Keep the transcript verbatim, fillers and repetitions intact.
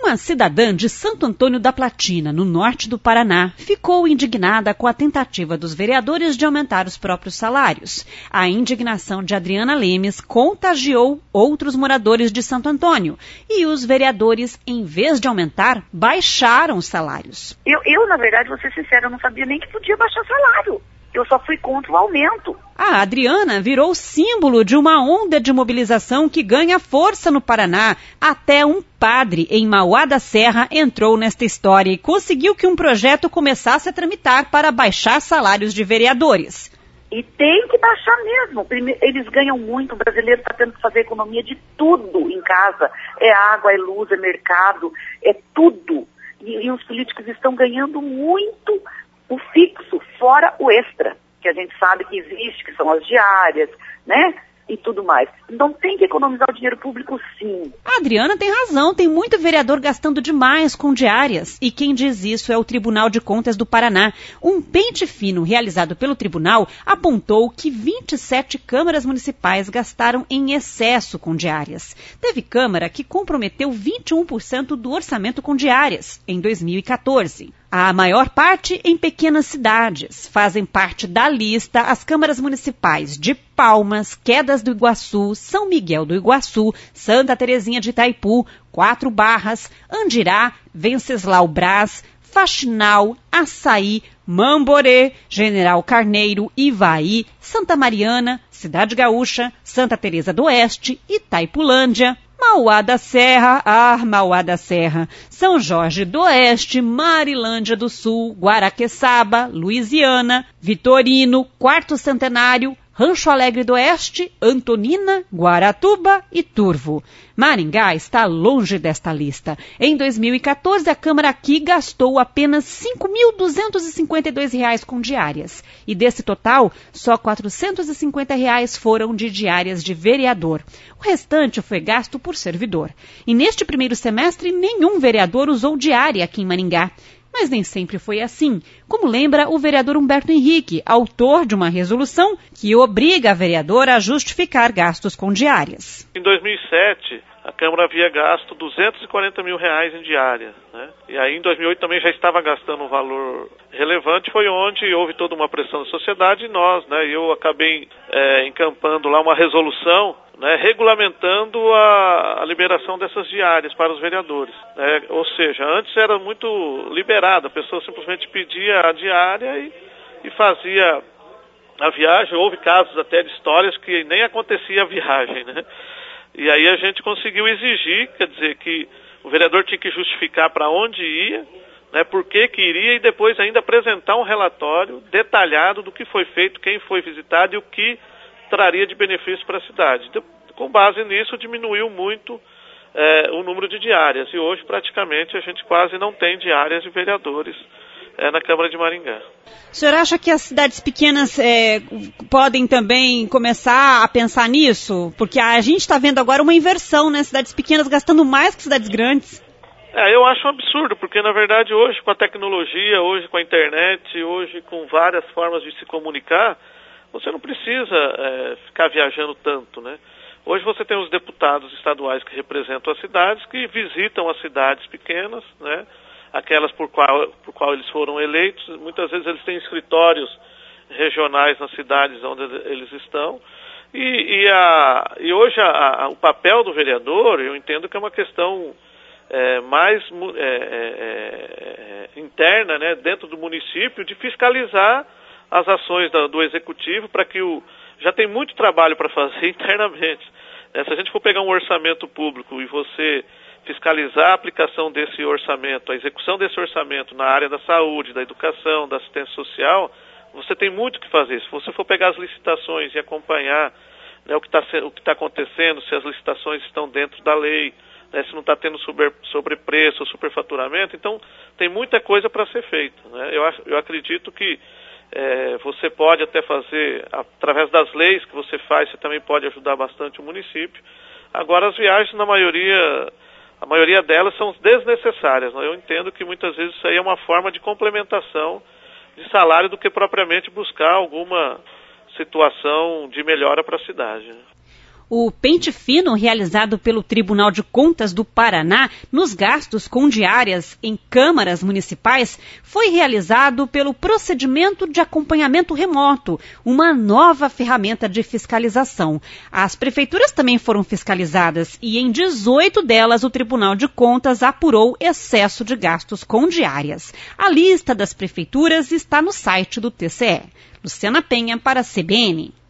Uma cidadã de Santo Antônio da Platina, no norte do Paraná, ficou indignada com a tentativa dos vereadores de aumentar os próprios salários. A indignação de Adriana Lemes contagiou outros moradores de Santo Antônio e os vereadores, em vez de aumentar, baixaram os salários. Eu, eu, na verdade, vou ser sincera, eu não sabia nem que podia baixar salário. Eu só fui contra o aumento. A Adriana virou símbolo de uma onda de mobilização que ganha força no Paraná. Até um padre em Mauá da Serra entrou nesta história e conseguiu que um projeto começasse a tramitar para baixar salários de vereadores. E tem que baixar mesmo. Eles ganham muito, o brasileiro está tendo que fazer economia de tudo em casa. É água, é luz, é mercado, é tudo. E, e os políticos estão ganhando muito o fixo, fora o extra, que a gente sabe que existe, que são as diárias, né? E tudo mais. Então tem que economizar o dinheiro público, sim. A Adriana tem razão, tem muito vereador gastando demais com diárias. E quem diz isso é o Tribunal de Contas do Paraná. Um pente fino realizado pelo tribunal apontou que vinte e sete câmaras municipais gastaram em excesso com diárias. Teve câmara que comprometeu vinte e um por cento do orçamento com diárias em dois mil e quatorze. A maior parte em pequenas cidades. Fazem parte da lista as câmaras municipais de Palmas, Quedas do Iguaçu, São Miguel do Iguaçu, Santa Terezinha de Itaipu, Quatro Barras, Andirá, Venceslau Braz, Faxinal, Açaí, Mamborê, General Carneiro, Ivaí, Santa Mariana, Cidade Gaúcha, Santa Teresa do Oeste, Itaipulândia, Mauá da Serra, ah, Mauá da Serra, São Jorge do Oeste, Marilândia do Sul, Guaraqueçaba, Luisiana, Vitorino, Quarto Centenário, Rancho Alegre do Oeste, Antonina, Guaratuba e Turvo. Maringá está longe desta lista. Em dois mil e quatorze, a Câmara aqui gastou apenas cinco mil duzentos e cinquenta e dois reais com diárias. E desse total, só quatrocentos e cinquenta reais foram de diárias de vereador. O restante foi gasto por servidor. E neste primeiro semestre, nenhum vereador usou diária aqui em Maringá. Mas nem sempre foi assim, como lembra o vereador Humberto Henrique, autor de uma resolução que obriga a vereadora a justificar gastos com diárias. Em dois mil e sete, a Câmara havia gasto duzentos e quarenta mil reais em diária, né? E aí em dois mil e oito também já estava gastando um valor relevante, foi onde houve toda uma pressão da sociedade e nós, né? Eu acabei é, encampando lá uma resolução, né, regulamentando a, a liberação dessas diárias para os vereadores. Né? Ou seja, antes era muito liberado, a pessoa simplesmente pedia a diária e, e fazia a viagem. Houve casos até de histórias que nem acontecia a viagem, né? E aí a gente conseguiu exigir, quer dizer, que o vereador tinha que justificar para onde ia, né, por que que iria e depois ainda apresentar um relatório detalhado do que foi feito, quem foi visitado e o que traria de benefício para a cidade. Então, com base nisso, diminuiu muito é, o número de diárias. E hoje, praticamente, a gente quase não tem diárias de vereadores é, na Câmara de Maringá. O senhor acha que as cidades pequenas é, podem também começar a pensar nisso? Porque a gente está vendo agora uma inversão, né? Cidades pequenas gastando mais que cidades grandes. É, eu acho um absurdo, porque, na verdade, hoje, com a tecnologia, hoje com a internet, hoje com várias formas de se comunicar, você não precisa é, ficar viajando tanto, né? Hoje você tem os deputados estaduais que representam as cidades, que visitam as cidades pequenas, né? Aquelas por qual, por qual eles foram eleitos. Muitas vezes eles têm escritórios regionais nas cidades onde eles estão. E, e, a, e hoje a, a, o papel do vereador, eu entendo que é uma questão é, mais é, é, é, interna, né? Dentro do município, de fiscalizar as ações da, do executivo, para que o... Já tem muito trabalho para fazer internamente. É, se a gente for pegar um orçamento público e você fiscalizar a aplicação desse orçamento, a execução desse orçamento na área da saúde, da educação, da assistência social, você tem muito o que fazer. Se você for pegar as licitações e acompanhar, né, o que está o que está acontecendo, se as licitações estão dentro da lei, né, se não está tendo sobre, sobrepreço ou superfaturamento, então tem muita coisa para ser feita. Né? Eu, eu acredito que É, você pode até fazer, através das leis que você faz, você também pode ajudar bastante o município. Agora, as viagens, na maioria, a maioria delas são desnecessárias. Né? Eu entendo que muitas vezes isso aí é uma forma de complementação de salário do que propriamente buscar alguma situação de melhora para a cidade. Né? O pente fino realizado pelo Tribunal de Contas do Paraná nos gastos com diárias em câmaras municipais foi realizado pelo procedimento de acompanhamento remoto, uma nova ferramenta de fiscalização. As prefeituras também foram fiscalizadas e em dezoito delas o Tribunal de Contas apurou excesso de gastos com diárias. A lista das prefeituras está no site do T C E. Luciana Penha para a C B N.